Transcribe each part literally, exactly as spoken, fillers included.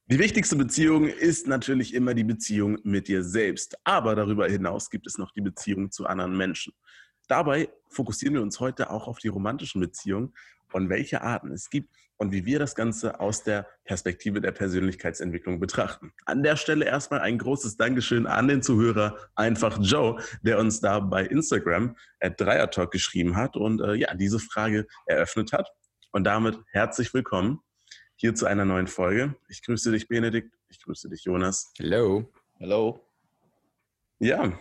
Die wichtigste Beziehung ist natürlich immer die Beziehung mit dir selbst. Aber darüber hinaus gibt es noch die Beziehung zu anderen Menschen. Dabei fokussieren wir uns heute auch auf die romantischen Beziehungen und welche Arten es gibt und wie wir das Ganze aus der Perspektive der Persönlichkeitsentwicklung betrachten. An der Stelle erstmal ein großes Dankeschön an den Zuhörer Einfach Joe, der uns da bei Instagram at Dreiertalk geschrieben hat und äh, ja, diese Frage eröffnet hat. Und damit herzlich willkommen hier zu einer neuen Folge. Ich grüße dich, Benedikt. Ich grüße dich, Jonas. Hello. Hello. Ja,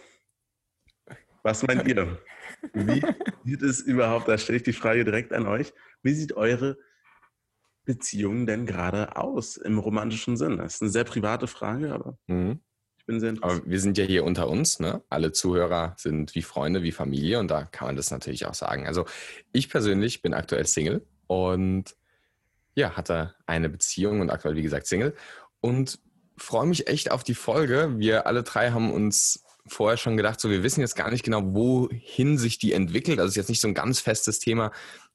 was meint ihr? Wie sieht es überhaupt, da stelle ich die Frage direkt an euch, wie sieht eure Beziehung denn gerade aus im romantischen Sinn? Das ist eine sehr private Frage, aber Mhm. ich bin sehr interessiert. Aber wir sind ja hier unter uns, ne? Alle Zuhörer sind wie Freunde, wie Familie und da kann man das natürlich auch sagen. Also ich persönlich bin aktuell Single und ja, hatte eine Beziehung und aktuell, wie gesagt, Single und freue mich echt auf die Folge. Wir alle drei haben uns vorher schon gedacht, so wir wissen jetzt gar nicht genau, wohin sich die entwickelt. Also es ist jetzt nicht so ein ganz festes Thema,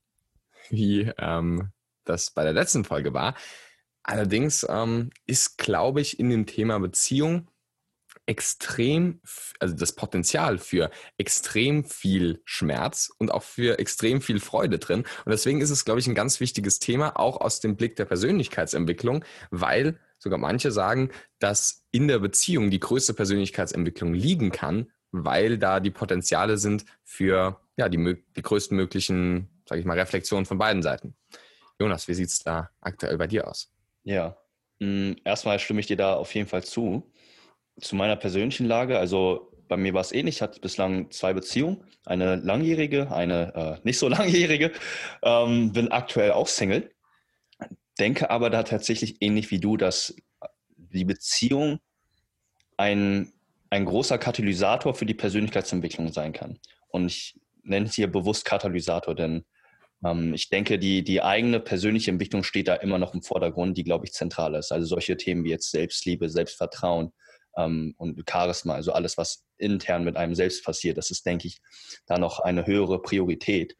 wie ähm, das bei der letzten Folge war. Allerdings ähm, ist, glaube ich, in dem Thema Beziehung extrem, also das Potenzial für extrem viel Schmerz und auch für extrem viel Freude drin. Und deswegen ist es, glaube ich, ein ganz wichtiges Thema, auch aus dem Blick der Persönlichkeitsentwicklung, weil sogar manche sagen, dass in der Beziehung die größte Persönlichkeitsentwicklung liegen kann, weil da die Potenziale sind für ja, die, die größten möglichen, sage ich mal, Reflexionen von beiden Seiten. Jonas, wie sieht es da aktuell bei dir aus? Ja, mh, erstmal stimme ich dir da auf jeden Fall zu. Zu meiner persönlichen Lage, also bei mir war es ähnlich, ich hatte bislang zwei Beziehungen, eine langjährige, eine äh, nicht so langjährige, ähm, bin aktuell auch Single, denke aber da tatsächlich ähnlich wie du, dass die Beziehung ein, ein großer Katalysator für die Persönlichkeitsentwicklung sein kann. Und ich nenne es hier bewusst Katalysator, denn ähm, ich denke, die, die eigene persönliche Entwicklung steht da immer noch im Vordergrund, die, glaube ich, zentral ist. Also solche Themen wie jetzt Selbstliebe, Selbstvertrauen, Um, und Charisma, also alles, was intern mit einem selbst passiert, das ist, denke ich, da noch eine höhere Priorität.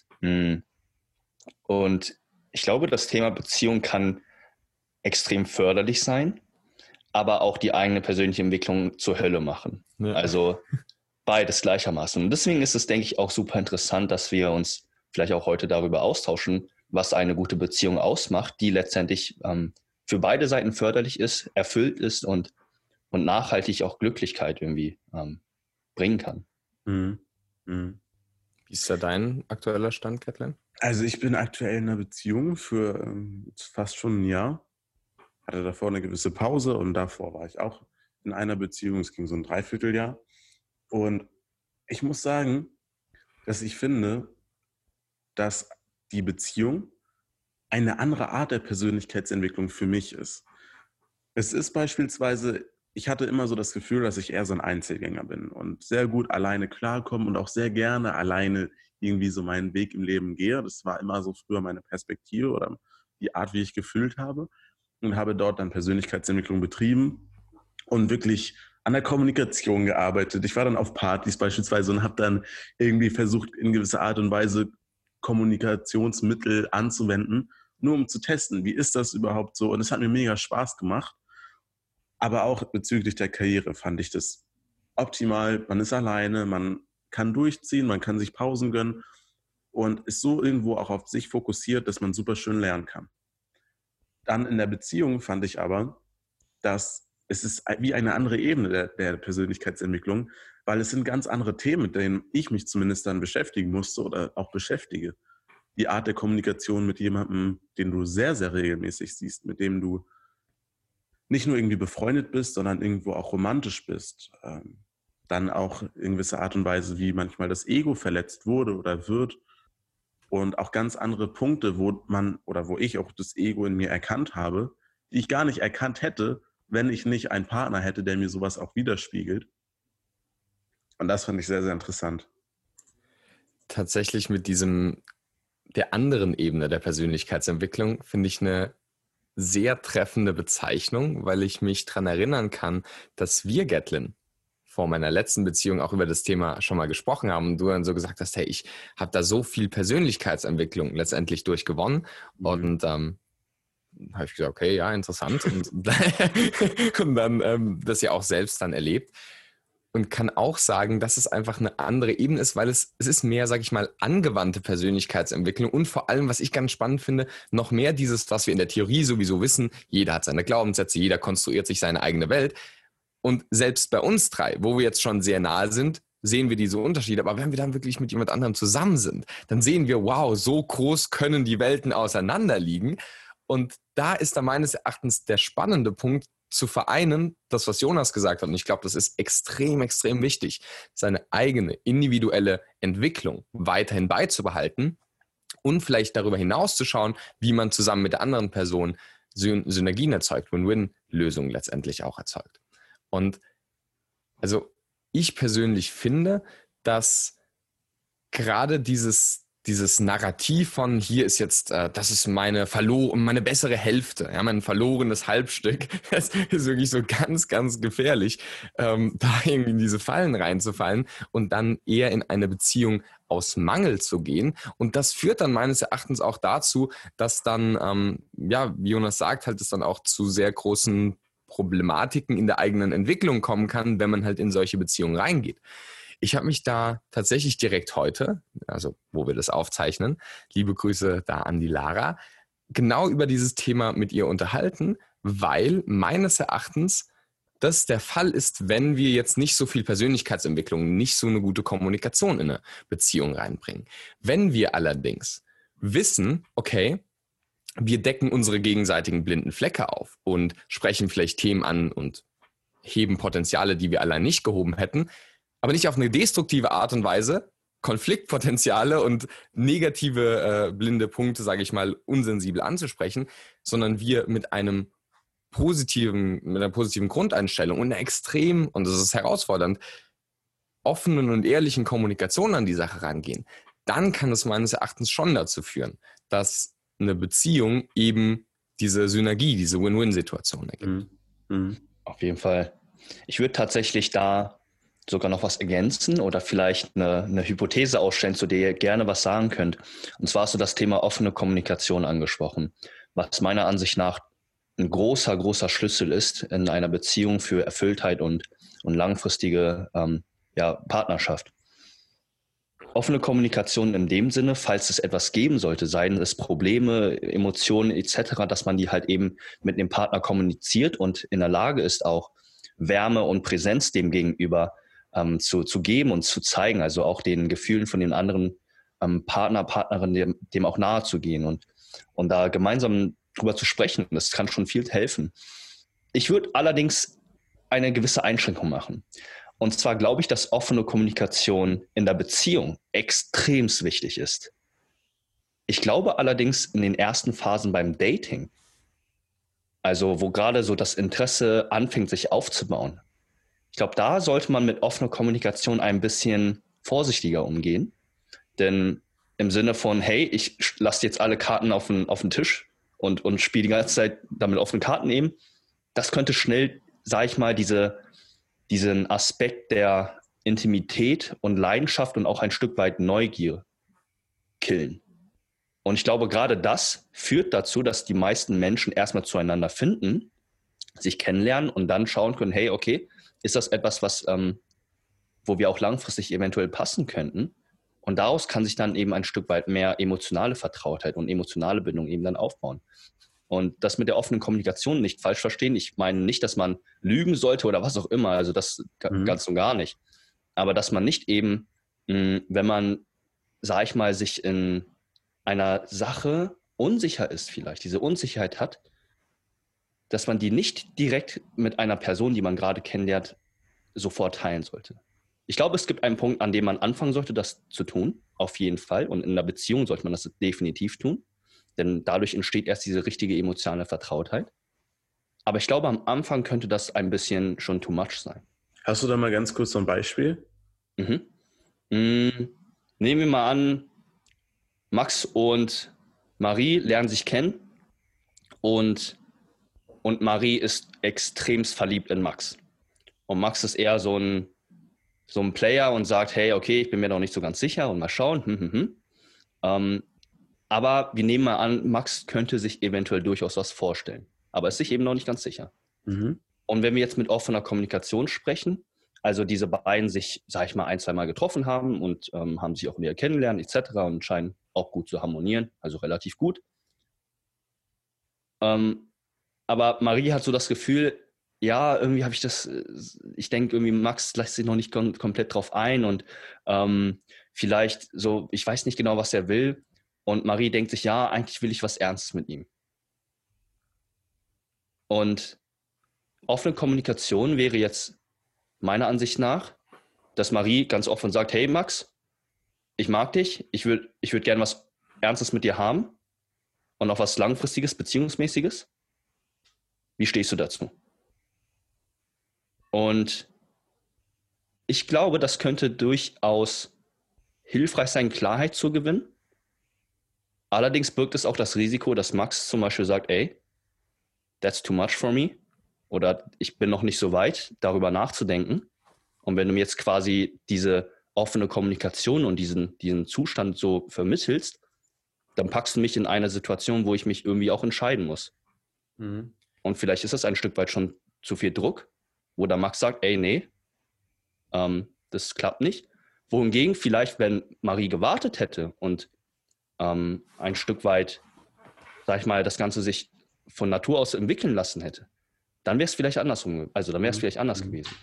Und ich glaube, das Thema Beziehung kann extrem förderlich sein, aber auch die eigene persönliche Entwicklung zur Hölle machen. Ja. Also beides gleichermaßen. Und deswegen ist es, denke ich, auch super interessant, dass wir uns vielleicht auch heute darüber austauschen, was eine gute Beziehung ausmacht, die letztendlich ähm, für beide Seiten förderlich ist, erfüllt ist und und nachhaltig auch Glücklichkeit irgendwie ähm, bringen kann. Mhm. Mhm. Wie ist da dein aktueller Stand, Kathleen? Also ich bin aktuell in einer Beziehung für ähm, fast schon ein Jahr. Hatte davor eine gewisse Pause und davor war ich auch in einer Beziehung. Es ging so ein Dreivierteljahr. Und ich muss sagen, dass ich finde, dass die Beziehung eine andere Art der Persönlichkeitsentwicklung für mich ist. Es ist beispielsweise, ich hatte immer so das Gefühl, dass ich eher so ein Einzelgänger bin und sehr gut alleine klarkomme und auch sehr gerne alleine irgendwie so meinen Weg im Leben gehe. Das war immer so früher meine Perspektive oder die Art, wie ich gefühlt habe und habe dort dann Persönlichkeitsentwicklung betrieben und wirklich an der Kommunikation gearbeitet. Ich war dann auf Partys beispielsweise und habe dann irgendwie versucht, in gewisser Art und Weise Kommunikationsmittel anzuwenden, nur um zu testen, wie ist das überhaupt so. Und es hat mir mega Spaß gemacht. Aber auch bezüglich der Karriere fand ich das optimal. Man ist alleine, man kann durchziehen, man kann sich Pausen gönnen und ist so irgendwo auch auf sich fokussiert, dass man super schön lernen kann. Dann in der Beziehung fand ich aber, dass es ist wie eine andere Ebene der, der Persönlichkeitsentwicklung, weil es sind ganz andere Themen, mit denen ich mich zumindest dann beschäftigen musste oder auch beschäftige. Die Art der Kommunikation mit jemandem, den du sehr, sehr regelmäßig siehst, mit dem du nicht nur irgendwie befreundet bist, sondern irgendwo auch romantisch bist. Ähm, dann auch in gewisser Art und Weise, wie manchmal das Ego verletzt wurde oder wird. Und auch ganz andere Punkte, wo man oder wo ich auch das Ego in mir erkannt habe, die ich gar nicht erkannt hätte, wenn ich nicht einen Partner hätte, der mir sowas auch widerspiegelt. Und das fand ich sehr, sehr interessant. Tatsächlich mit diesem, der anderen Ebene der Persönlichkeitsentwicklung, finde ich eine sehr treffende Bezeichnung, weil ich mich daran erinnern kann, dass wir, Gatlin, vor meiner letzten Beziehung auch über das Thema schon mal gesprochen haben und du dann so gesagt hast, hey, ich habe da so viel Persönlichkeitsentwicklung letztendlich durchgewonnen. Mhm. Und ähm, habe ich gesagt, okay, ja, interessant. Und, und dann ähm, das ja auch selbst dann erlebt. Und kann auch sagen, dass es einfach eine andere Ebene ist, weil es, es ist mehr, sage ich mal, angewandte Persönlichkeitsentwicklung und vor allem, was ich ganz spannend finde, noch mehr dieses, was wir in der Theorie sowieso wissen, jeder hat seine Glaubenssätze, jeder konstruiert sich seine eigene Welt. Und selbst bei uns drei, wo wir jetzt schon sehr nahe sind, sehen wir diese Unterschiede. Aber wenn wir dann wirklich mit jemand anderem zusammen sind, dann sehen wir, wow, so groß können die Welten auseinander liegen. Und da ist da meines Erachtens der spannende Punkt, zu vereinen, das, was Jonas gesagt hat, und ich glaube, das ist extrem, extrem wichtig, seine eigene individuelle Entwicklung weiterhin beizubehalten und vielleicht darüber hinaus zu schauen, wie man zusammen mit der anderen Person Syn- Synergien erzeugt, Win-Win-Lösungen letztendlich auch erzeugt. Und also ich persönlich finde, dass gerade dieses dieses Narrativ von hier ist jetzt, äh, das ist meine verlor- meine bessere Hälfte, ja, mein verlorenes Halbstück, das ist wirklich so ganz, ganz gefährlich, ähm, da irgendwie in diese Fallen reinzufallen und dann eher in eine Beziehung aus Mangel zu gehen. Und das führt dann meines Erachtens auch dazu, dass dann, ähm, ja, wie Jonas sagt, halt es dann auch zu sehr großen Problematiken in der eigenen Entwicklung kommen kann, wenn man halt in solche Beziehungen reingeht. Ich habe mich da tatsächlich direkt heute, also wo wir das aufzeichnen, liebe Grüße da an die Lara, genau über dieses Thema mit ihr unterhalten, weil meines Erachtens das der Fall ist, wenn wir jetzt nicht so viel Persönlichkeitsentwicklung, nicht so eine gute Kommunikation in eine Beziehung reinbringen. Wenn wir allerdings wissen, okay, wir decken unsere gegenseitigen blinden Flecke auf und sprechen vielleicht Themen an und heben Potenziale, die wir allein nicht gehoben hätten, aber nicht auf eine destruktive Art und Weise, Konfliktpotenziale und negative äh, blinde Punkte, sage ich mal, unsensibel anzusprechen, sondern wir mit einem positiven, mit einer positiven Grundeinstellung und einer extrem, und das ist herausfordernd, offenen und ehrlichen Kommunikation an die Sache rangehen, dann kann es meines Erachtens schon dazu führen, dass eine Beziehung eben diese Synergie, diese Win-Win-Situation ergibt. Mhm. Mhm. Auf jeden Fall. Ich würde tatsächlich da sogar noch was ergänzen oder vielleicht eine, eine Hypothese ausstellen, zu der ihr gerne was sagen könnt. Und zwar hast du das Thema offene Kommunikation angesprochen, was meiner Ansicht nach ein großer, großer Schlüssel ist in einer Beziehung für Erfülltheit und, und langfristige ähm, ja, Partnerschaft. Offene Kommunikation in dem Sinne, falls es etwas geben sollte, seien es Probleme, Emotionen et cetera, dass man die halt eben mit dem Partner kommuniziert und in der Lage ist, auch Wärme und Präsenz dem gegenüber ähm, zu, zu geben und zu zeigen, also auch den Gefühlen von den anderen ähm, Partner, Partnerinnen dem, dem auch nahe zu gehen und, und da gemeinsam drüber zu sprechen. Das kann schon viel helfen. Ich würde allerdings eine gewisse Einschränkung machen. Und zwar glaube ich, dass offene Kommunikation in der Beziehung extremst wichtig ist. Ich glaube allerdings in den ersten Phasen beim Dating, also wo gerade so das Interesse anfängt, sich aufzubauen, ich glaube, da sollte man mit offener Kommunikation ein bisschen vorsichtiger umgehen. Denn im Sinne von, hey, ich lasse jetzt alle Karten auf den, auf den Tisch und, und spiele die ganze Zeit damit offene Karten nehmen, das könnte schnell, sage ich mal, diese, diesen Aspekt der Intimität und Leidenschaft und auch ein Stück weit Neugier killen. Und ich glaube, gerade das führt dazu, dass die meisten Menschen erstmal zueinander finden, sich kennenlernen und dann schauen können, hey, okay, ist das etwas, was, ähm, wo wir auch langfristig eventuell passen könnten? Und daraus kann sich dann eben ein Stück weit mehr emotionale Vertrautheit und emotionale Bindung eben dann aufbauen. Und das mit der offenen Kommunikation nicht falsch verstehen. Ich meine nicht, dass man lügen sollte oder was auch immer. Also das mhm. ganz und gar nicht. Aber dass man nicht eben, mh, wenn man, sag ich mal, sich in einer Sache unsicher ist vielleicht, diese Unsicherheit hat, dass man die nicht direkt mit einer Person, die man gerade kennenlernt, sofort teilen sollte. Ich glaube, es gibt einen Punkt, an dem man anfangen sollte, das zu tun, auf jeden Fall. Und in einer Beziehung sollte man das definitiv tun, denn dadurch entsteht erst diese richtige emotionale Vertrautheit. Aber ich glaube, am Anfang könnte das ein bisschen schon too much sein. Hast du da mal ganz kurz so ein Beispiel? Mhm. Mhm. Nehmen wir mal an, Max und Marie lernen sich kennen und Und Marie ist extremst verliebt in Max. Und Max ist eher so ein, so ein Player und sagt, hey, okay, ich bin mir noch nicht so ganz sicher und mal schauen. Hm, hm, hm. Ähm, Aber wir nehmen mal an, Max könnte sich eventuell durchaus was vorstellen, aber ist sich eben noch nicht ganz sicher. Mhm. Und wenn wir jetzt mit offener Kommunikation sprechen, also diese beiden sich, sag ich mal, ein, zwei Mal getroffen haben und ähm, haben sich auch näher kennengelernt et cetera und scheinen auch gut zu harmonieren, also relativ gut. Ähm, aber Marie hat so das Gefühl, ja, irgendwie habe ich das, ich denke irgendwie, Max lässt sich noch nicht kom- komplett drauf ein und ähm, vielleicht so, ich weiß nicht genau, was er will. Und Marie denkt sich, ja, eigentlich will ich was Ernstes mit ihm. Und offene Kommunikation wäre jetzt meiner Ansicht nach, dass Marie ganz offen sagt, hey Max, ich mag dich, ich würde ich würd gerne was Ernstes mit dir haben und auch was Langfristiges, Beziehungsmäßiges. Wie stehst du dazu? Und ich glaube, das könnte durchaus hilfreich sein, Klarheit zu gewinnen. Allerdings birgt es auch das Risiko, dass Max zum Beispiel sagt, ey, that's too much for me. Oder ich bin noch nicht so weit, darüber nachzudenken. Und wenn du mir jetzt quasi diese offene Kommunikation und diesen, diesen Zustand so vermittelst, dann packst du mich in eine Situation, wo ich mich irgendwie auch entscheiden muss. Mhm. Und vielleicht ist das ein Stück weit schon zu viel Druck, wo der Max sagt, ey, nee, ähm, das klappt nicht. Wohingegen vielleicht, wenn Marie gewartet hätte und ähm, ein Stück weit, sag ich mal, das Ganze sich von Natur aus entwickeln lassen hätte, dann wäre es vielleicht andersrum, also dann wäre es Mhm. vielleicht anders Mhm. gewesen.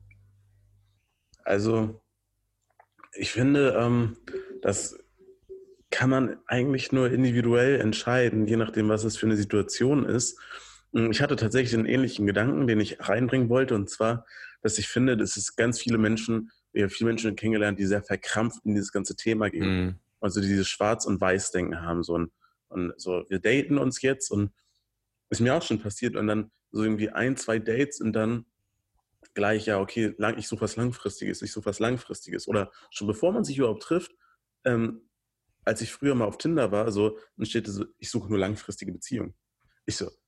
Also ich finde, ähm, das kann man eigentlich nur individuell entscheiden, je nachdem, was es für eine Situation ist. Ich hatte tatsächlich einen ähnlichen Gedanken, den ich reinbringen wollte, und zwar, dass ich finde, dass es ganz viele Menschen, wir haben viele Menschen kennengelernt, die sehr verkrampft in dieses ganze Thema gehen. Mhm. Also die dieses Schwarz- und Weiß-Denken haben, so ein, und so, wir daten uns jetzt, und ist mir auch schon passiert, und dann so irgendwie ein, zwei Dates und dann gleich, ja, okay, lang, ich suche was Langfristiges, ich suche was Langfristiges. Oder schon bevor man sich überhaupt trifft, ähm, als ich früher mal auf Tinder war, so, dann steht so, ich suche nur langfristige Beziehungen. Ich so,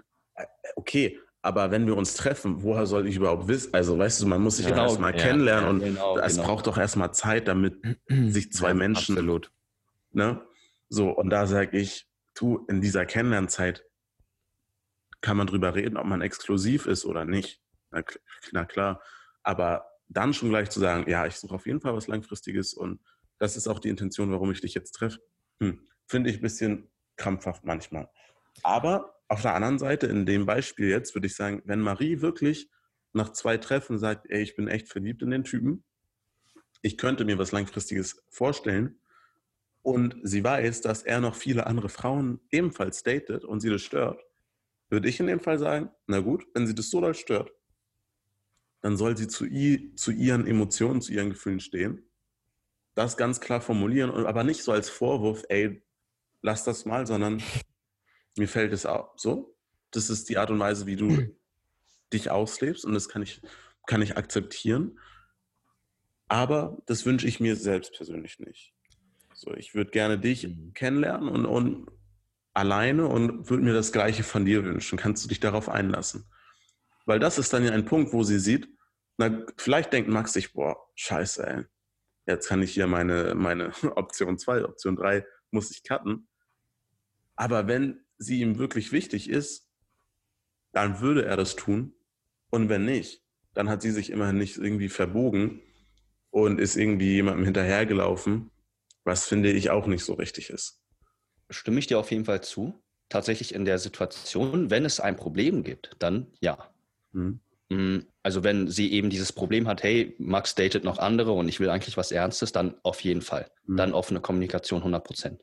okay, aber wenn wir uns treffen, woher soll ich überhaupt wissen? Also, weißt du, man muss sich Genau, ja erstmal ja, kennenlernen, ja. und Genau, es genau. braucht doch erstmal Zeit, damit sich zwei Ja, Menschen, absolut. ne? So, und da sage ich, du, in dieser Kennenlernzeit kann man drüber reden, ob man exklusiv ist oder nicht. Na, kl- na klar. Aber dann schon gleich zu sagen, ja, ich suche auf jeden Fall was Langfristiges, und das ist auch die Intention, warum ich dich jetzt treffe, hm, finde ich ein bisschen krampfhaft manchmal. Aber auf der anderen Seite, in dem Beispiel jetzt, würde ich sagen, wenn Marie wirklich nach zwei Treffen sagt, ey, ich bin echt verliebt in den Typen, ich könnte mir was Langfristiges vorstellen, und sie weiß, dass er noch viele andere Frauen ebenfalls datet und sie das stört, würde ich in dem Fall sagen, na gut, wenn sie das so doll stört, dann soll sie zu, i, zu ihren Emotionen, zu ihren Gefühlen stehen, das ganz klar formulieren, und aber nicht so als Vorwurf, ey, lass das mal, sondern mir fällt es auf. So, das ist die Art und Weise, wie du dich auslebst, und das kann ich, kann ich akzeptieren. Aber das wünsche ich mir selbst persönlich nicht. So, ich würde gerne dich Mhm. kennenlernen und, und alleine, und würde mir das Gleiche von dir wünschen. Kannst du dich darauf einlassen? Weil das ist dann ja ein Punkt, wo sie sieht, na, vielleicht denkt Max sich, boah, scheiße, ey, jetzt kann ich hier meine, meine Option zwei, Option drei muss ich cutten. Aber wenn sie ihm wirklich wichtig ist, dann würde er das tun. Und wenn nicht, dann hat sie sich immerhin nicht irgendwie verbogen und ist irgendwie jemandem hinterhergelaufen, was finde ich auch nicht so richtig ist. Stimme ich dir auf jeden Fall zu. Tatsächlich in der Situation, wenn es ein Problem gibt, dann ja. Hm. Also wenn sie eben dieses Problem hat, hey, Max datet noch andere und ich will eigentlich was Ernstes, dann auf jeden Fall. Hm. Dann offene Kommunikation hundert Prozent.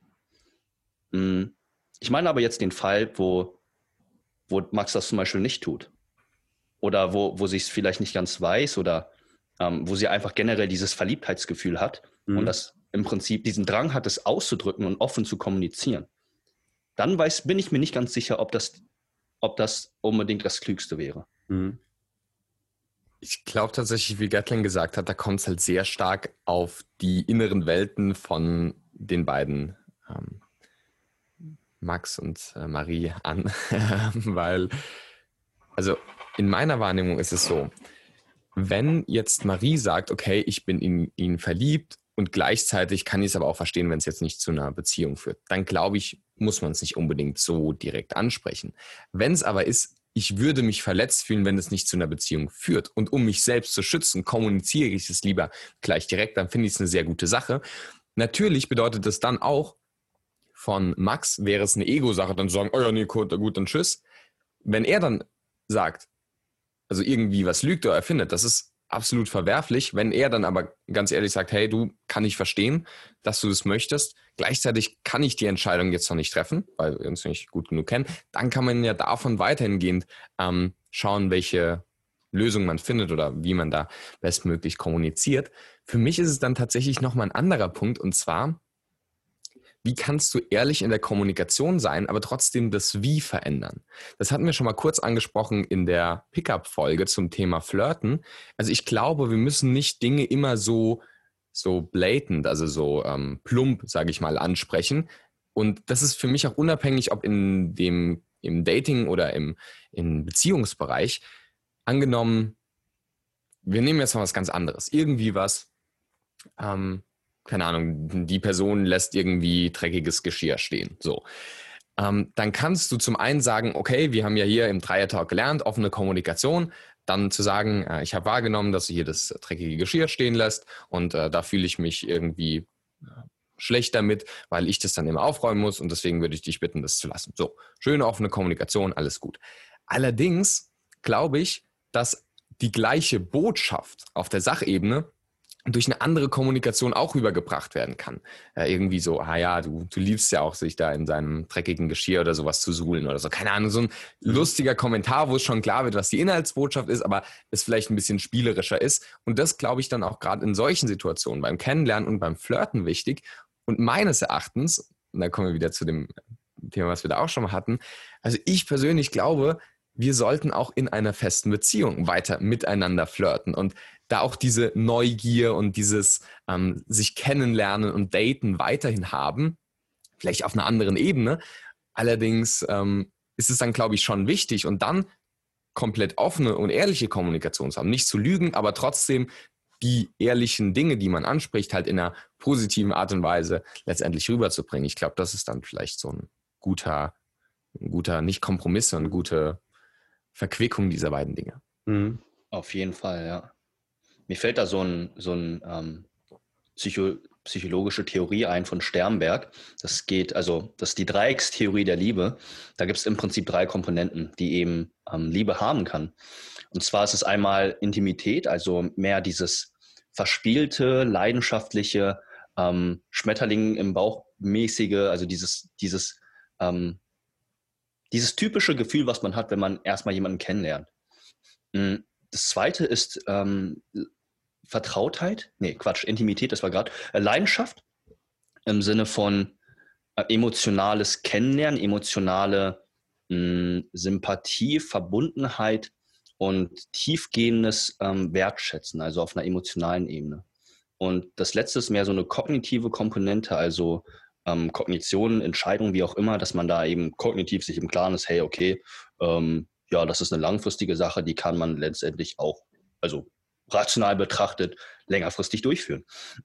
Ich meine aber jetzt den Fall, wo, wo Max das zum Beispiel nicht tut. Oder wo, wo sie es vielleicht nicht ganz weiß, oder ähm, wo sie einfach generell dieses Verliebtheitsgefühl hat Hm. und das im Prinzip diesen Drang hat, es auszudrücken und offen zu kommunizieren. Dann weiß, bin ich mir nicht ganz sicher, ob das, ob das unbedingt das Klügste wäre. Hm. Ich glaube tatsächlich, wie Gatling gesagt hat, da kommt es halt sehr stark auf die inneren Welten von den beiden ähm, Max und äh, Marie an, weil, also in meiner Wahrnehmung ist es so, wenn jetzt Marie sagt, okay, ich bin in ihn verliebt und gleichzeitig kann ich es aber auch verstehen, wenn es jetzt nicht zu einer Beziehung führt. Dann glaube ich, muss man es nicht unbedingt so direkt ansprechen. Wenn es aber ist, ich würde mich verletzt fühlen, wenn es nicht zu einer Beziehung führt. Und um mich selbst zu schützen, kommuniziere ich es lieber gleich direkt, dann finde ich es eine sehr gute Sache. Natürlich bedeutet das dann auch, von Max wäre es eine Ego-Sache, dann zu sagen, oh ja, nee, gut, gut, dann tschüss. Wenn er dann sagt, also irgendwie was lügt oder erfindet, das ist absolut verwerflich. Wenn er dann aber ganz ehrlich sagt, hey, du, kann ich verstehen, dass du das möchtest. Gleichzeitig kann ich die Entscheidung jetzt noch nicht treffen, weil wir uns nicht gut genug kennen. Dann kann man ja davon weiterhingehend ähm, schauen, welche Lösung man findet oder wie man da bestmöglich kommuniziert. Für mich ist es dann tatsächlich nochmal ein anderer Punkt, und zwar, wie kannst du ehrlich in der Kommunikation sein, aber trotzdem das Wie verändern? Das hatten wir schon mal kurz angesprochen in der Pickup-Folge zum Thema Flirten. Also ich glaube, wir müssen nicht Dinge immer so, so blatant, also so ähm, plump, sage ich mal, ansprechen. Und das ist für mich auch unabhängig, ob in dem, im Dating oder im, im Beziehungsbereich. Angenommen, wir nehmen jetzt mal was ganz anderes. Irgendwie was, ähm, keine Ahnung, die Person lässt irgendwie dreckiges Geschirr stehen. So. Ähm, dann kannst du zum einen sagen, okay, wir haben ja hier im Dreier-Talk gelernt, offene Kommunikation. Dann zu sagen, äh, ich habe wahrgenommen, dass du hier das dreckige Geschirr stehen lässt und äh, da fühle ich mich irgendwie äh, schlecht damit, weil ich das dann immer aufräumen muss und deswegen würde ich dich bitten, das zu lassen. So, schöne offene Kommunikation, alles gut. Allerdings glaube ich, dass die gleiche Botschaft auf der Sachebene durch eine andere Kommunikation auch rübergebracht werden kann. Äh, irgendwie so, ah ja, du, du liebst ja auch, sich da in seinem dreckigen Geschirr oder sowas zu suhlen oder so. Keine Ahnung, so ein lustiger Kommentar, wo es schon klar wird, was die Inhaltsbotschaft ist, aber es vielleicht ein bisschen spielerischer ist. Und das glaube ich dann auch gerade in solchen Situationen beim Kennenlernen und beim Flirten wichtig. Und meines Erachtens, und da kommen wir wieder zu dem Thema, was wir da auch schon mal hatten, also ich persönlich glaube, wir sollten auch in einer festen Beziehung weiter miteinander flirten und da auch diese Neugier und dieses ähm, sich kennenlernen und daten weiterhin haben, vielleicht auf einer anderen Ebene. Allerdings ähm, ist es dann, glaube ich, schon wichtig und dann komplett offene und ehrliche Kommunikation zu haben. Nicht zu lügen, aber trotzdem die ehrlichen Dinge, die man anspricht, halt in einer positiven Art und Weise letztendlich rüberzubringen. Ich glaube, das ist dann vielleicht so ein guter, ein guter, nicht Kompromiss, sondern eine gute Verquickung dieser beiden Dinge. Mhm. Auf jeden Fall, ja. Mir fällt da so ein, so ein ähm, Psycho, psychologische Theorie ein von Sternberg. Das geht, also das ist die Dreieckstheorie der Liebe. Da gibt es im Prinzip drei Komponenten, die eben ähm, Liebe haben kann. Und zwar ist es einmal Intimität, also mehr dieses verspielte, leidenschaftliche, ähm, Schmetterling im Bauch mäßige, also dieses, dieses, ähm, dieses typische Gefühl, was man hat, wenn man erstmal jemanden kennenlernt. Das zweite ist ähm, Vertrautheit, nee, Quatsch, Intimität, das war gerade, äh, Leidenschaft im Sinne von äh, emotionales Kennenlernen, emotionale mh, Sympathie, Verbundenheit und tiefgehendes ähm, Wertschätzen, also auf einer emotionalen Ebene. Und das letzte ist mehr so eine kognitive Komponente, also ähm, Kognition, Entscheidung, wie auch immer, dass man da eben kognitiv sich im Klaren ist, hey, okay, ähm, ja, das ist eine langfristige Sache, die kann man letztendlich auch, also rational betrachtet, längerfristig durchführen.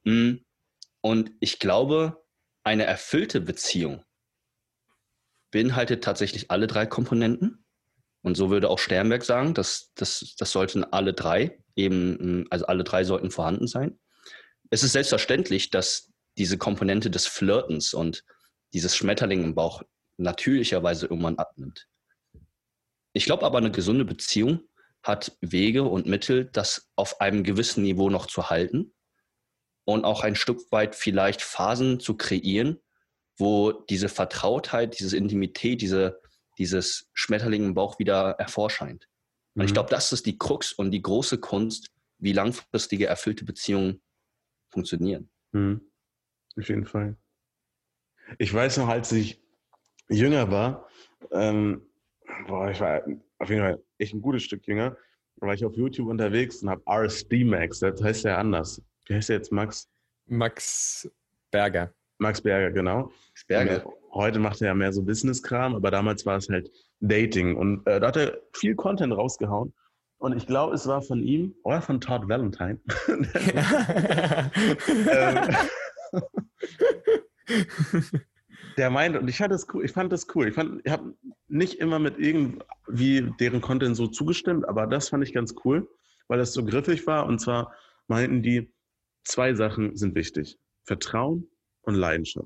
Und ich glaube, eine erfüllte Beziehung beinhaltet tatsächlich alle drei Komponenten. Und so würde auch Sternberg sagen, dass das, das sollten alle drei eben, also alle drei sollten vorhanden sein. Es ist selbstverständlich, dass diese Komponente des Flirtens und dieses Schmetterling im Bauch natürlicherweise irgendwann abnimmt. Ich glaube aber, eine gesunde Beziehung hat Wege und Mittel, das auf einem gewissen Niveau noch zu halten und auch ein Stück weit vielleicht Phasen zu kreieren, wo diese Vertrautheit, diese Intimität, diese, dieses Schmetterling im Bauch wieder hervorscheint. Und mhm. ich glaube, das ist die Krux und die große Kunst, wie langfristige, erfüllte Beziehungen funktionieren. Mhm. Auf jeden Fall. Ich weiß noch, als ich jünger war, ähm, boah, ich war auf jeden Fall echt ein gutes Stück jünger, da war ich auf YouTube unterwegs und habe R S D Max, das heißt ja anders. Wie heißt der jetzt, Max? Max Berger. Max Berger, genau. Max Berger. Und heute macht er ja mehr so Business-Kram, aber damals war es halt Dating. Und äh, da hat er viel Content rausgehauen. Und ich glaube, es war von ihm oder von Todd Valentine. ähm, der meinte, und ich fand das cool, ich fand das cool. Ich fand, ich habe nicht immer mit irgendwie deren Content so zugestimmt, aber das fand ich ganz cool, weil das so griffig war. Und zwar meinten die, zwei Sachen sind wichtig: Vertrauen und Leidenschaft.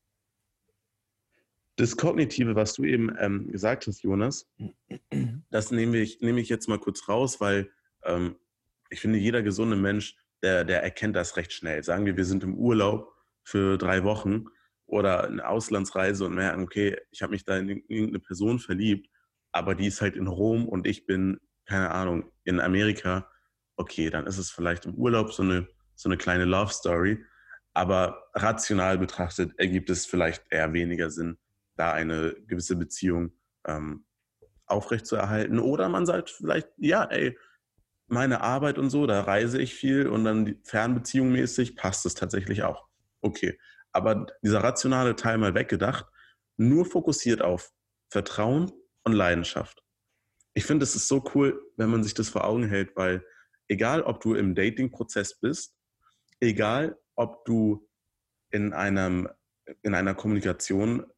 Das Kognitive, was du eben ähm, gesagt hast, Jonas, das nehme ich, nehme ich jetzt mal kurz raus, weil ähm, ich finde, jeder gesunde Mensch, der, der erkennt das recht schnell. Sagen wir, wir sind im Urlaub für drei Wochen oder eine Auslandsreise und merken, okay, ich habe mich da in irgendeine Person verliebt, aber die ist halt in Rom und ich bin, keine Ahnung, in Amerika. Okay, dann ist es vielleicht im Urlaub so eine, so eine kleine Love Story, aber rational betrachtet ergibt es vielleicht eher weniger Sinn, da eine gewisse Beziehung ähm, aufrechtzuerhalten. Oder man sagt vielleicht, ja, ey, meine Arbeit und so, da reise ich viel und dann die Fernbeziehung mäßig passt es tatsächlich auch. Okay, aber dieser rationale Teil mal weggedacht, nur fokussiert auf Vertrauen und Leidenschaft. Ich finde, es ist so cool, wenn man sich das vor Augen hält, weil egal, ob du im Dating-Prozess bist, egal, ob du in, einem, in einer Kommunikationsform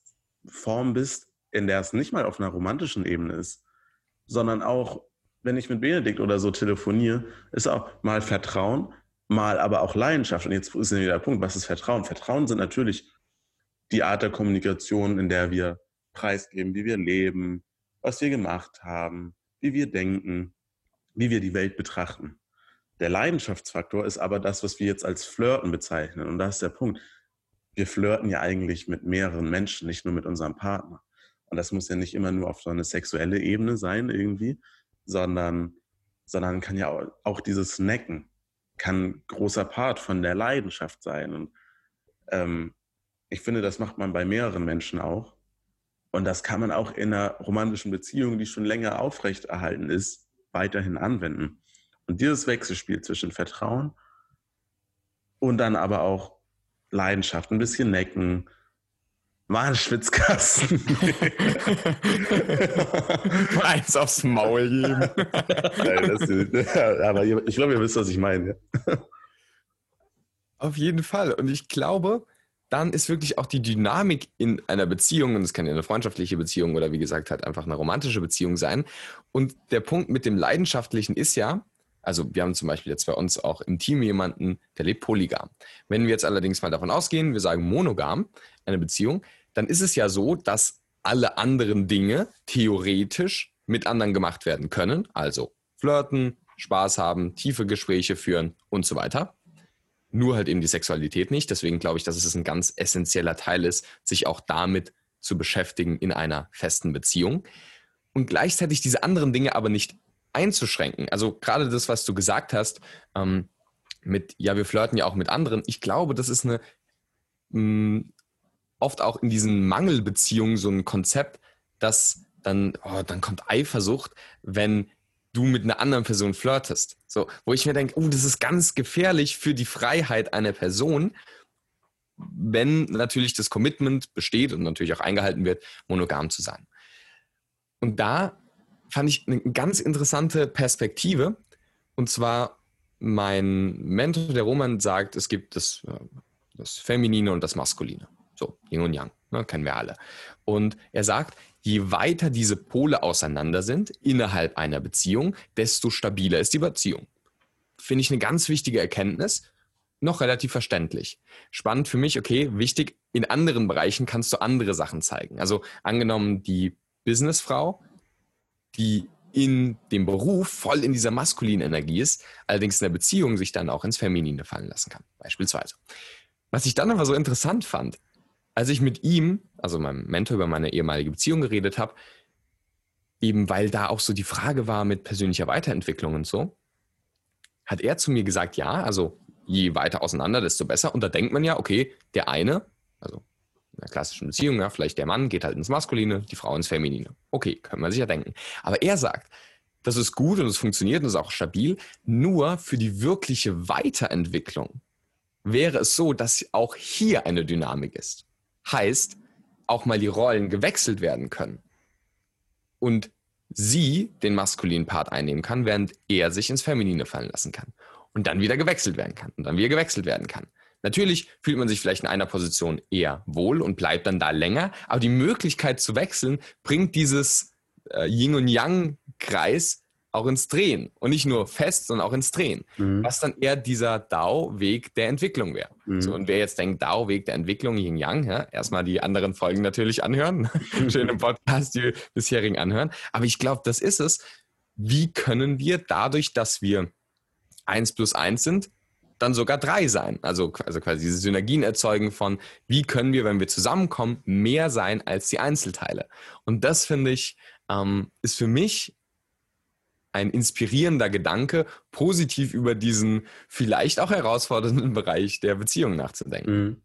bist, in der es nicht mal auf einer romantischen Ebene ist, sondern auch, wenn ich mit Benedikt oder so telefoniere, ist auch mal Vertrauen, mal aber auch Leidenschaft. Und jetzt ist wieder der Punkt, was ist Vertrauen? Vertrauen sind natürlich die Art der Kommunikation, in der wir preisgeben, wie wir leben, was wir gemacht haben, wie wir denken, wie wir die Welt betrachten. Der Leidenschaftsfaktor ist aber das, was wir jetzt als Flirten bezeichnen. Und das ist der Punkt. Wir flirten ja eigentlich mit mehreren Menschen, nicht nur mit unserem Partner. Und das muss ja nicht immer nur auf so eine sexuelle Ebene sein irgendwie, sondern, sondern kann ja auch, auch dieses Necken kann ein großer Part von der Leidenschaft sein. Und ähm, ich finde, das macht man bei mehreren Menschen auch. Und das kann man auch in einer romantischen Beziehung, die schon länger aufrechterhalten ist, weiterhin anwenden. Und dieses Wechselspiel zwischen Vertrauen und dann aber auch Leidenschaft, ein bisschen necken, mal einen Schwitzkasten. Eins aufs Maul geben. Nein, das ist, aber ich glaube, ihr wisst, was ich meine. Auf jeden Fall. Und ich glaube, dann ist wirklich auch die Dynamik in einer Beziehung, und es kann ja eine freundschaftliche Beziehung oder wie gesagt halt einfach eine romantische Beziehung sein. Und der Punkt mit dem Leidenschaftlichen ist ja, also wir haben zum Beispiel jetzt bei uns auch im Team jemanden, der lebt polygam. Wenn wir jetzt allerdings mal davon ausgehen, wir sagen monogam, eine Beziehung, dann ist es ja so, dass alle anderen Dinge theoretisch mit anderen gemacht werden können. Also flirten, Spaß haben, tiefe Gespräche führen und so weiter. Nur halt eben die Sexualität nicht. Deswegen glaube ich, dass es ein ganz essentieller Teil ist, sich auch damit zu beschäftigen in einer festen Beziehung. Und gleichzeitig diese anderen Dinge aber nicht einzuschränken. Also gerade das, was du gesagt hast, ähm, mit, ja, wir flirten ja auch mit anderen. Ich glaube, das ist eine mh, oft auch in diesen Mangelbeziehungen so ein Konzept, dass dann, oh, dann kommt Eifersucht, wenn du mit einer anderen Person flirtest. So, wo ich mir denke, oh, das ist ganz gefährlich für die Freiheit einer Person, wenn natürlich das Commitment besteht und natürlich auch eingehalten wird, monogam zu sein. Und da fand ich eine ganz interessante Perspektive. Und zwar mein Mentor, der Roman, sagt, es gibt das, das Feminine und das Maskuline. So, Yin und Yang, ne, kennen wir alle. Und er sagt, je weiter diese Pole auseinander sind innerhalb einer Beziehung, desto stabiler ist die Beziehung. Finde ich eine ganz wichtige Erkenntnis, noch relativ verständlich. Spannend für mich, okay, wichtig, in anderen Bereichen kannst du andere Sachen zeigen. Also angenommen, die Businessfrau, die in dem Beruf voll in dieser maskulinen Energie ist, allerdings in der Beziehung sich dann auch ins Feminine fallen lassen kann, beispielsweise. Was ich dann aber so interessant fand, als ich mit ihm, also meinem Mentor, über meine ehemalige Beziehung geredet habe, eben weil da auch so die Frage war mit persönlicher Weiterentwicklung und so, hat er zu mir gesagt, ja, also je weiter auseinander, desto besser. Und da denkt man ja, okay, der eine, also in einer klassischen Beziehung, ja, vielleicht der Mann geht halt ins Maskuline, die Frau ins Feminine. Okay, kann man sich ja denken. Aber er sagt, das ist gut und es funktioniert und ist auch stabil, nur für die wirkliche Weiterentwicklung wäre es so, dass auch hier eine Dynamik ist. Heißt, auch mal die Rollen gewechselt werden können. Und sie den maskulinen Part einnehmen kann, während er sich ins Feminine fallen lassen kann. Und dann wieder gewechselt werden kann. Und dann wieder gewechselt werden kann. Natürlich fühlt man sich vielleicht in einer Position eher wohl und bleibt dann da länger, aber die Möglichkeit zu wechseln bringt dieses äh, Yin- und Yang-Kreis auch ins Drehen. Und nicht nur fest, sondern auch ins Drehen. Mhm. Was dann eher dieser Dao-Weg der Entwicklung wäre. Mhm. So, und wer jetzt denkt, Dao-Weg der Entwicklung, Yin-Yang, ja, erstmal die anderen Folgen natürlich anhören. Schön im Podcast die bisherigen anhören. Aber ich glaube, das ist es. Wie können wir dadurch, dass wir eins plus eins sind, dann sogar drei sein. Also, also quasi diese Synergien erzeugen von, wie können wir, wenn wir zusammenkommen, mehr sein als die Einzelteile. Und das, finde ich, ähm, ist für mich ein inspirierender Gedanke, positiv über diesen vielleicht auch herausfordernden Bereich der Beziehung nachzudenken. Mhm.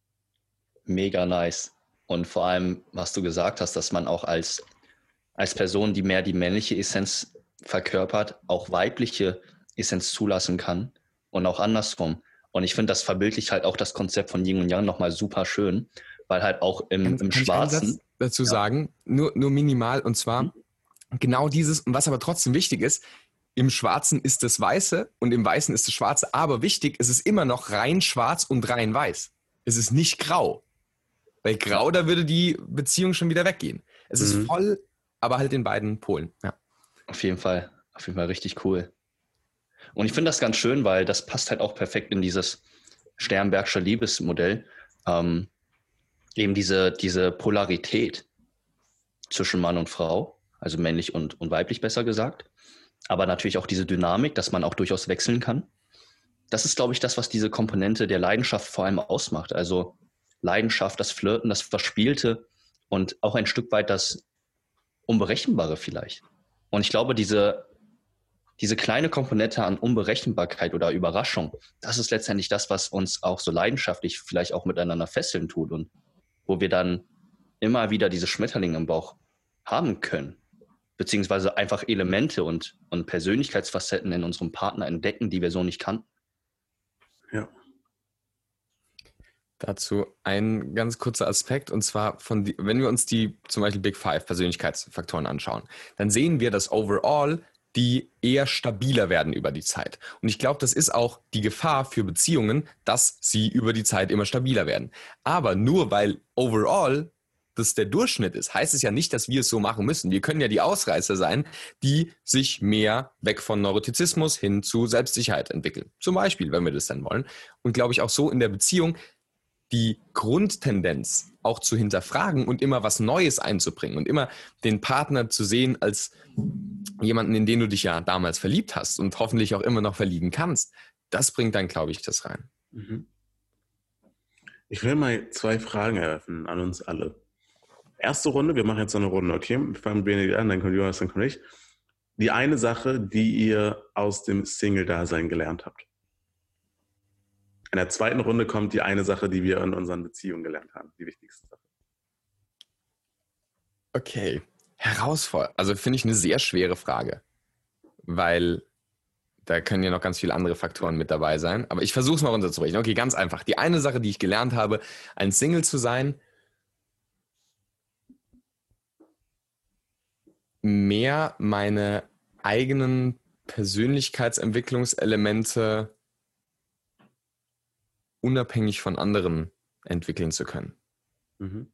Mega nice. Und vor allem, was du gesagt hast, dass man auch als, als Person, die mehr die männliche Essenz verkörpert, auch weibliche Essenz zulassen kann. Und auch andersrum. Und ich finde, das verbildlicht halt auch das Konzept von Yin und Yang nochmal super schön, weil halt auch im, kann, im kann Schwarzen... Ich einen Satz dazu ja. sagen, nur, nur minimal, und zwar mhm. genau dieses, und was aber trotzdem wichtig ist, im Schwarzen ist das Weiße und im Weißen ist das Schwarze, aber wichtig, es ist immer noch rein schwarz und rein weiß. Es ist nicht grau. Weil grau, da würde die Beziehung schon wieder weggehen. Es mhm. ist voll, aber halt in beiden Polen. Ja. Auf jeden Fall, auf jeden Fall richtig cool. Und ich finde das ganz schön, weil das passt halt auch perfekt in dieses Sternbergsche Liebesmodell. Ähm, eben diese, diese Polarität zwischen Mann und Frau, also männlich und, und weiblich besser gesagt. Aber natürlich auch diese Dynamik, dass man auch durchaus wechseln kann. Das ist, glaube ich, das, was diese Komponente der Leidenschaft vor allem ausmacht. Also Leidenschaft, das Flirten, das Verspielte und auch ein Stück weit das Unberechenbare vielleicht. Und ich glaube, diese Diese kleine Komponente an Unberechenbarkeit oder Überraschung, das ist letztendlich das, was uns auch so leidenschaftlich vielleicht auch miteinander fesseln tut und wo wir dann immer wieder diese Schmetterlinge im Bauch haben können, beziehungsweise einfach Elemente und, und Persönlichkeitsfacetten in unserem Partner entdecken, die wir so nicht kannten. Ja. Dazu ein ganz kurzer Aspekt, und zwar, von die, wenn wir uns die zum Beispiel Big Five Persönlichkeitsfaktoren anschauen, dann sehen wir, dass overall die eher stabiler werden über die Zeit. Und ich glaube, das ist auch die Gefahr für Beziehungen, dass sie über die Zeit immer stabiler werden. Aber nur weil overall das der Durchschnitt ist, heißt es ja nicht, dass wir es so machen müssen. Wir können ja die Ausreißer sein, die sich mehr weg von Neurotizismus hin zu Selbstsicherheit entwickeln. Zum Beispiel, wenn wir das dann wollen. Und glaube ich auch so in der Beziehung die Grundtendenz auch zu hinterfragen und immer was Neues einzubringen und immer den Partner zu sehen als jemanden, in den du dich ja damals verliebt hast und hoffentlich auch immer noch verlieben kannst, das bringt dann, glaube ich, das rein. Ich will mal zwei Fragen eröffnen an uns alle. Erste Runde, wir machen jetzt so eine Runde, okay? Wir fangen mit Benedikt an, dann kommt Jonas, dann komme ich. Die eine Sache, die ihr aus dem Single-Dasein gelernt habt. In der zweiten Runde kommt die eine Sache, die wir in unseren Beziehungen gelernt haben. Die wichtigste Sache. Okay. Herausfordernd. Also finde ich eine sehr schwere Frage. Weil da können ja noch ganz viele andere Faktoren mit dabei sein. Aber ich versuche es mal runterzubrechen. Okay, ganz einfach. Die eine Sache, die ich gelernt habe, ein Single zu sein, mehr meine eigenen Persönlichkeitsentwicklungselemente unabhängig von anderen entwickeln zu können. Mhm.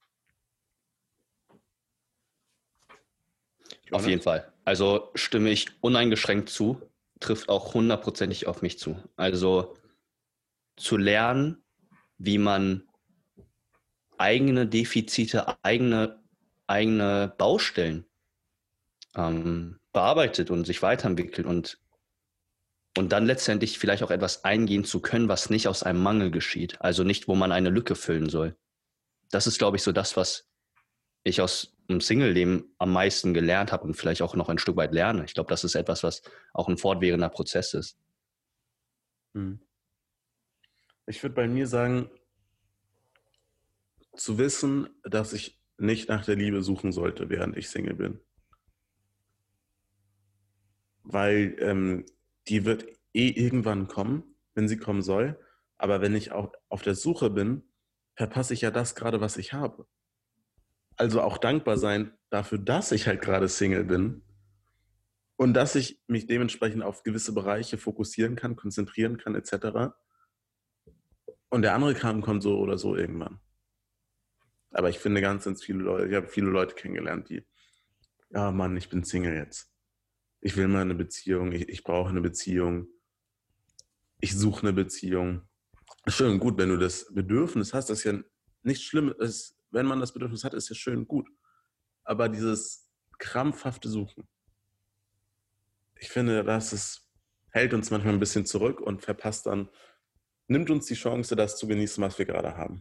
Auf jeden Fall. Also stimme ich uneingeschränkt zu, trifft auch hundertprozentig auf mich zu. Also zu lernen, wie man eigene Defizite, eigene, eigene Baustellen ähm, bearbeitet und sich weiterentwickelt und Und dann letztendlich vielleicht auch etwas eingehen zu können, was nicht aus einem Mangel geschieht. Also nicht, wo man eine Lücke füllen soll. Das ist, glaube ich, so das, was ich aus dem Single-Leben am meisten gelernt habe und vielleicht auch noch ein Stück weit lerne. Ich glaube, das ist etwas, was auch ein fortwährender Prozess ist. Ich würde bei mir sagen, zu wissen, dass ich nicht nach der Liebe suchen sollte, während ich Single bin. Weil ähm, die wird eh irgendwann kommen, wenn sie kommen soll. Aber wenn ich auch auf der Suche bin, verpasse ich ja das gerade, was ich habe. Also auch dankbar sein dafür, dass ich halt gerade Single bin und dass ich mich dementsprechend auf gewisse Bereiche fokussieren kann, konzentrieren kann, et cetera. Und der andere Kram kommt so oder so irgendwann. Aber ich finde ganz, ganz viele Leute, ich habe viele Leute kennengelernt, die, ja Mann, ich bin Single jetzt. Ich will mal eine Beziehung, ich, ich brauche eine Beziehung, ich suche eine Beziehung. Schön und gut, wenn du das Bedürfnis hast, das ist ja nichts Schlimmes. Wenn man das Bedürfnis hat, ist ja schön und gut. Aber dieses krampfhafte Suchen, ich finde, das ist, hält uns manchmal ein bisschen zurück und verpasst dann, nimmt uns die Chance, das zu genießen, was wir gerade haben.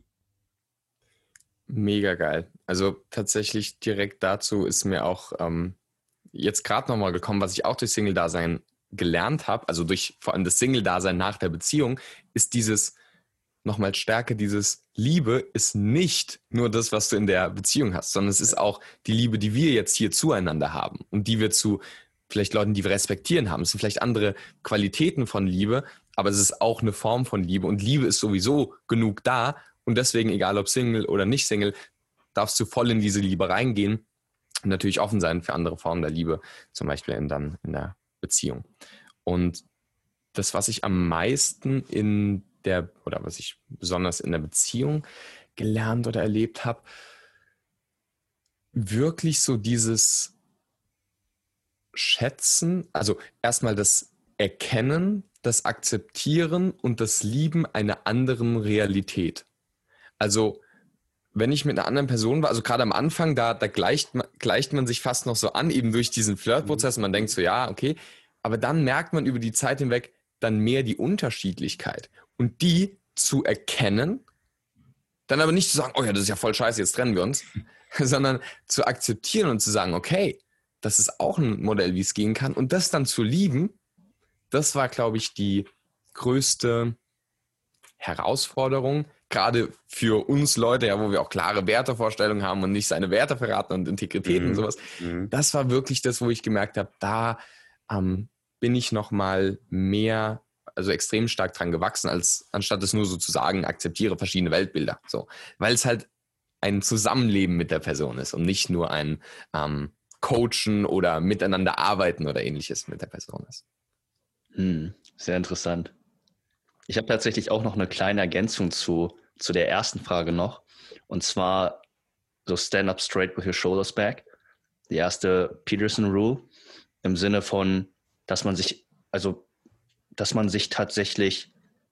Mega geil. Also tatsächlich direkt dazu ist mir auch ähm, jetzt gerade nochmal gekommen, was ich auch durch Single-Dasein gelernt habe, also durch vor allem das Single-Dasein nach der Beziehung, ist dieses nochmal stärker, dieses Liebe ist nicht nur das, was du in der Beziehung hast, sondern es ist auch die Liebe, die wir jetzt hier zueinander haben und die wir zu vielleicht Leuten, die wir respektieren haben. Es sind vielleicht andere Qualitäten von Liebe, aber es ist auch eine Form von Liebe und Liebe ist sowieso genug da und deswegen, egal ob Single oder nicht Single, darfst du voll in diese Liebe reingehen und natürlich offen sein für andere Formen der Liebe, zum Beispiel in, dann in der Beziehung. Und das, was ich am meisten in der, oder was ich besonders in der Beziehung gelernt oder erlebt habe, wirklich so dieses Schätzen, also erstmal das Erkennen, das Akzeptieren und das Lieben einer anderen Realität. Also wenn ich mit einer anderen Person war, also gerade am Anfang, da, da gleicht, man, gleicht man sich fast noch so an, eben durch diesen Flirtprozess. Man denkt so, ja, okay. Aber dann merkt man über die Zeit hinweg dann mehr die Unterschiedlichkeit. Und die zu erkennen, dann aber nicht zu sagen, oh ja, das ist ja voll scheiße, jetzt trennen wir uns, sondern zu akzeptieren und zu sagen, okay, das ist auch ein Modell, wie es gehen kann. Und das dann zu lieben, das war, glaube ich, die größte Herausforderung, gerade für uns Leute, ja, wo wir auch klare Wertevorstellungen haben und nicht seine Werte verraten und Integrität Mhm. und sowas. Mhm. Das war wirklich das, wo ich gemerkt habe, da ähm, bin ich noch mal mehr, also extrem stark dran gewachsen, als anstatt es nur so zu sagen, akzeptiere verschiedene Weltbilder. So, weil es halt ein Zusammenleben mit der Person ist und nicht nur ein ähm, Coachen oder miteinander arbeiten oder ähnliches mit der Person ist. Hm, sehr interessant. Ich habe tatsächlich auch noch eine kleine Ergänzung zu, zu der ersten Frage noch. Und zwar so stand up straight with your shoulders back. Die erste Peterson Rule im Sinne von, dass man sich, also dass man sich tatsächlich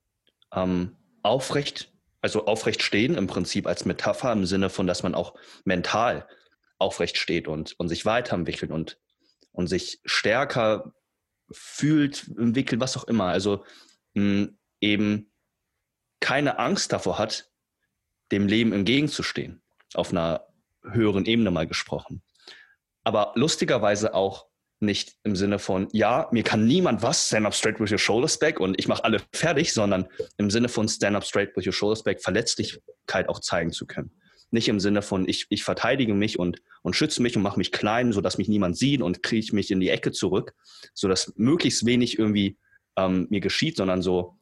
ähm, aufrecht, also aufrecht stehen im Prinzip als Metapher im Sinne von, dass man auch mental aufrecht steht und, und sich weiterentwickelt und, und sich stärker fühlt, entwickelt, was auch immer. Also mh, eben keine Angst davor hat, dem Leben entgegenzustehen, auf einer höheren Ebene mal gesprochen. Aber lustigerweise auch nicht im Sinne von, ja, mir kann niemand was, stand up straight with your shoulders back und ich mache alle fertig, sondern im Sinne von stand up straight with your shoulders back Verletzlichkeit auch zeigen zu können. Nicht im Sinne von, ich, ich verteidige mich und, und schütze mich und mache mich klein, sodass mich niemand sieht und kriege mich in die Ecke zurück, sodass möglichst wenig irgendwie ähm, mir geschieht, sondern so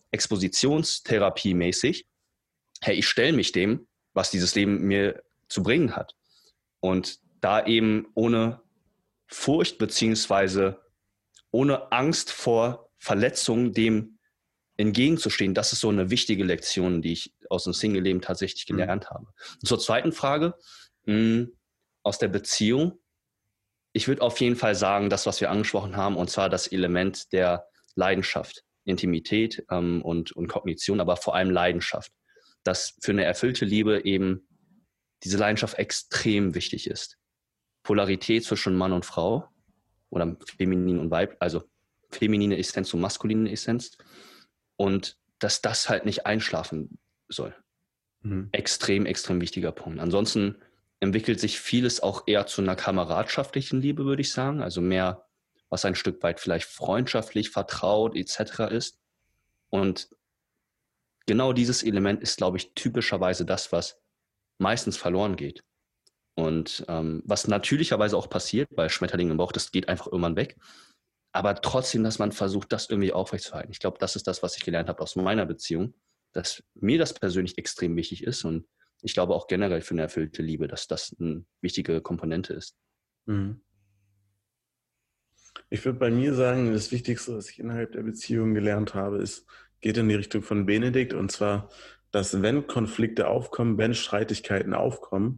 Expositionstherapie-mäßig, hey, ich stelle mich dem, was dieses Leben mir zu bringen hat. Und da eben ohne Furcht beziehungsweise ohne Angst vor Verletzungen dem entgegenzustehen, das ist so eine wichtige Lektion, die ich aus dem Single-Leben tatsächlich gelernt mhm. habe. Und zur zweiten Frage, mh, aus der Beziehung, ich würde auf jeden Fall sagen, das, was wir angesprochen haben, und zwar das Element der Leidenschaft, Intimität ähm, und, und Kognition, aber vor allem Leidenschaft, dass für eine erfüllte Liebe eben diese Leidenschaft extrem wichtig ist. Polarität zwischen Mann und Frau oder feminin und weib, also feminine Essenz und maskuline Essenz. Und dass das halt nicht einschlafen soll. Mhm. Extrem, extrem wichtiger Punkt. Ansonsten entwickelt sich vieles auch eher zu einer kameradschaftlichen Liebe, würde ich sagen. Also mehr, was ein Stück weit vielleicht freundschaftlich, vertraut et cetera ist. Und genau dieses Element ist, glaube ich, typischerweise das, was meistens verloren geht. Und ähm, was natürlicherweise auch passiert, weil Schmetterling im Bauch, das geht einfach irgendwann weg. Aber trotzdem, dass man versucht, das irgendwie aufrechtzuerhalten. Ich glaube, das ist das, was ich gelernt habe aus meiner Beziehung, dass mir das persönlich extrem wichtig ist und ich glaube auch generell für eine erfüllte Liebe, dass das eine wichtige Komponente ist. Mhm. Ich würde bei mir sagen, das Wichtigste, was ich innerhalb der Beziehung gelernt habe, ist, geht in die Richtung von Benedikt, und zwar, dass wenn Konflikte aufkommen, wenn Streitigkeiten aufkommen,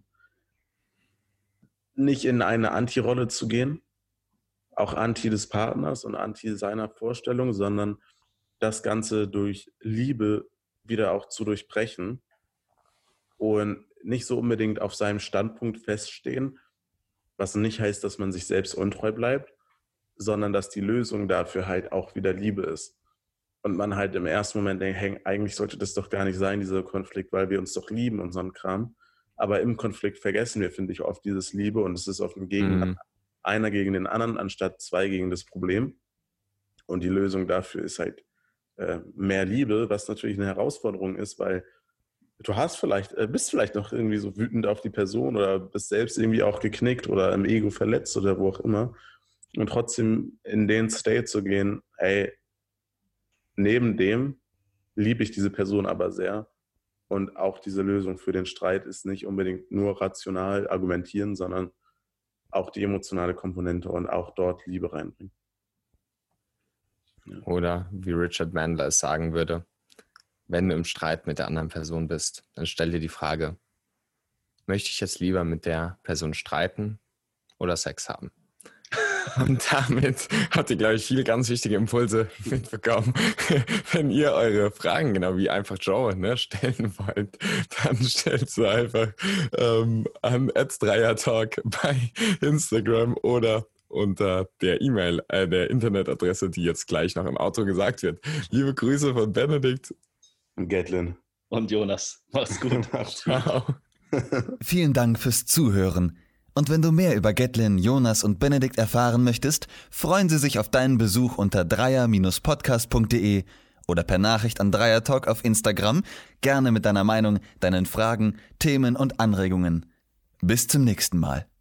nicht in eine Anti-Rolle zu gehen, auch Anti des Partners und Anti seiner Vorstellung, sondern das Ganze durch Liebe wieder auch zu durchbrechen und nicht so unbedingt auf seinem Standpunkt feststehen, was nicht heißt, dass man sich selbst untreu bleibt, sondern dass die Lösung dafür halt auch wieder Liebe ist. Und man halt im ersten Moment denkt, hey, eigentlich sollte das doch gar nicht sein, dieser Konflikt, weil wir uns doch lieben und so ein Kram. Aber im Konflikt vergessen wir, finde ich, oft dieses Liebe, und es ist oft ein Gegen, Mhm. einer gegen den anderen, anstatt zwei gegen das Problem. Und die Lösung dafür ist halt äh, mehr Liebe, was natürlich eine Herausforderung ist, weil du hast vielleicht, äh, bist vielleicht noch irgendwie so wütend auf die Person oder bist selbst irgendwie auch geknickt oder im Ego verletzt oder wo auch immer. Und trotzdem in den State zu gehen, ey, neben dem liebe ich diese Person aber sehr, und auch diese Lösung für den Streit ist nicht unbedingt nur rational argumentieren, sondern auch die emotionale Komponente und auch dort Liebe reinbringen. Ja. Oder wie Richard Mandler es sagen würde, wenn du im Streit mit der anderen Person bist, dann stell dir die Frage, möchte ich jetzt lieber mit der Person streiten oder Sex haben? Und damit habt ihr, glaube ich, viele ganz wichtige Impulse mitbekommen. Wenn ihr eure Fragen, genau wie einfach Joe, ne, stellen wollt, dann stellt sie einfach ähm, an at dreiertalk bei Instagram oder unter der E-Mail, äh, der Internetadresse, die jetzt gleich noch im Outro gesagt wird. Liebe Grüße von Benedikt Und Gatlin. Und Jonas, mach's gut. Ciao. Vielen Dank fürs Zuhören. Und wenn du mehr über Gatlin, Jonas und Benedikt erfahren möchtest, freuen sie sich auf deinen Besuch unter dreier podcast punkt de oder per Nachricht an Dreiertalk auf Instagram, gerne mit deiner Meinung, deinen Fragen, Themen und Anregungen. Bis zum nächsten Mal.